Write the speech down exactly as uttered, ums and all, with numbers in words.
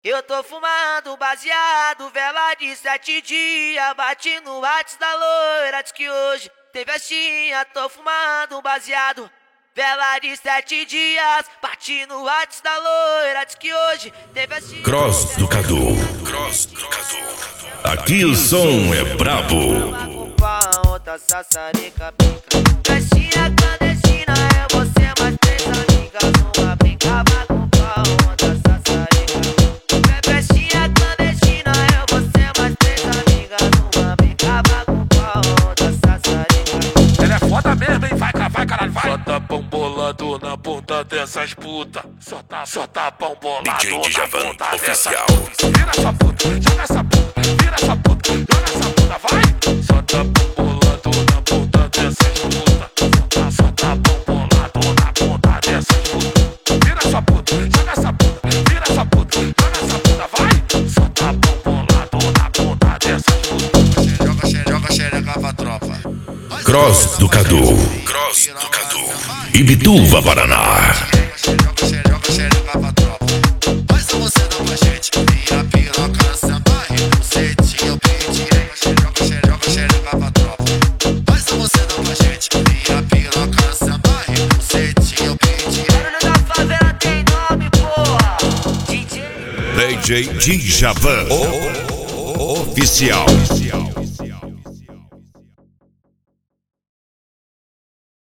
Eu tô fumando baseado, vela de sete dias. Bati no WhatsApp da loira, diz que hoje tem festinha. Tô fumando baseado, vela de sete dias. Bati no WhatsApp da loira, diz que hoje tem festinha. Cross do Cadu, Cross do Cadu. Aqui o som é brabo. Festinha clandestina é você mais três amigas numa brinca. Vai com pau, outra sassarica. Festinha clandestina é você mais três amigas numa brinca. Vai com pau, outra sassarica. Ela é foda mesmo, hein? Vai, vai, caralho, vai. Só tá pão bolado na ponta dessas putas. Só tá, só tá pão bolado D J Djavan na ponta oficial. dessas. Vira essa puta, joga essa puta, vira essa puta, joga essa puta, vai. Só tá pão bolado na ponta dessas putas. Só tá, só tá pão bolado na ponta dessas putas. Vira essa puta, joga essa puta, vira essa puta, joga essa puta, vai. Só tá pão bolado na ponta dessas putas. Joga, joga, xereca pra tropa. Cross do Cadu, Cross do Cadu. Ibituva, Paraná. Joga, joga, xereca pra tropa. Faz a você não pra gente. Minha piroca samba e no cetinho pente. Joga, joga, xereca pra tropa. Faz a você não pra gente. Minha piroca samba e no cetinho pente. Barulho da favela tem nome, porra. D J D J Djavan oficial.